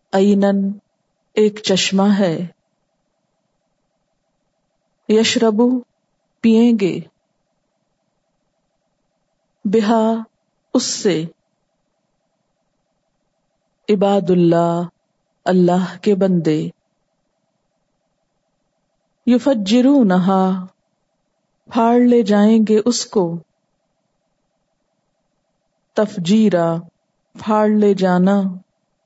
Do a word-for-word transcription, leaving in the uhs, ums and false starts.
अयनन एक चश्मा है, यशरबु पिएंगे, बिहा उससे, इबादुल्लाह अल्लाह के बंदे, युफज्जिरूनहा फाड़ ले जाएंगे उसको, तफजीरा फाड़ ले जाना,